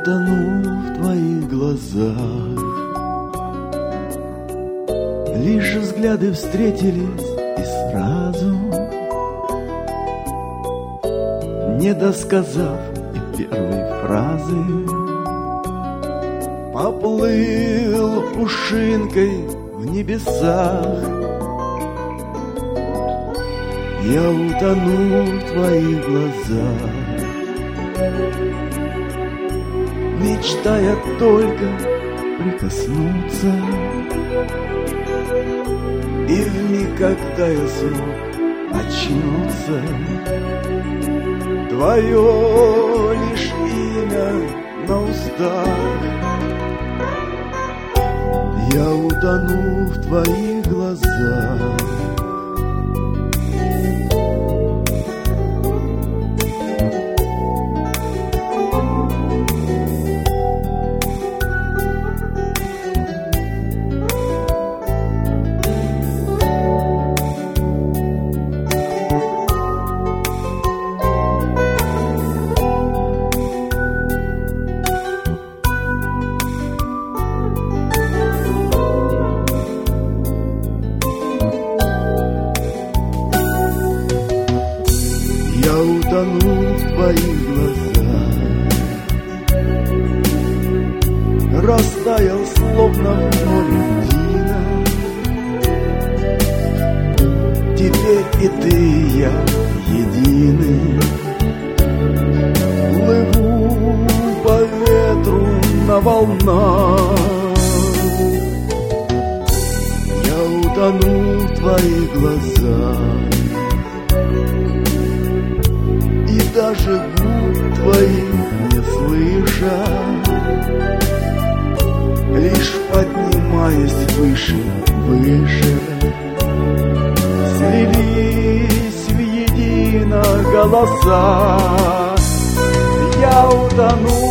утонул в твоих глазах. Лишь взгляды встретились и сразу, не досказав и первой фразы, поплыл пушинкой в небесах. Я утонул в твоих глазах, мечтая только прикоснуться. И вмиг, когда я смог очнуться, твое лишь имя на устах. Я утонул в твоих глазах. Я утонул в твоих глазах, растаял словно в море льдина. Теперь и ты, и я едины. Плыву по ветру на волнах. Я утонул в твоих глазах, даже губ твоих не слыша, лишь поднимаясь выше, выше, слились в едино голоса. Я утонул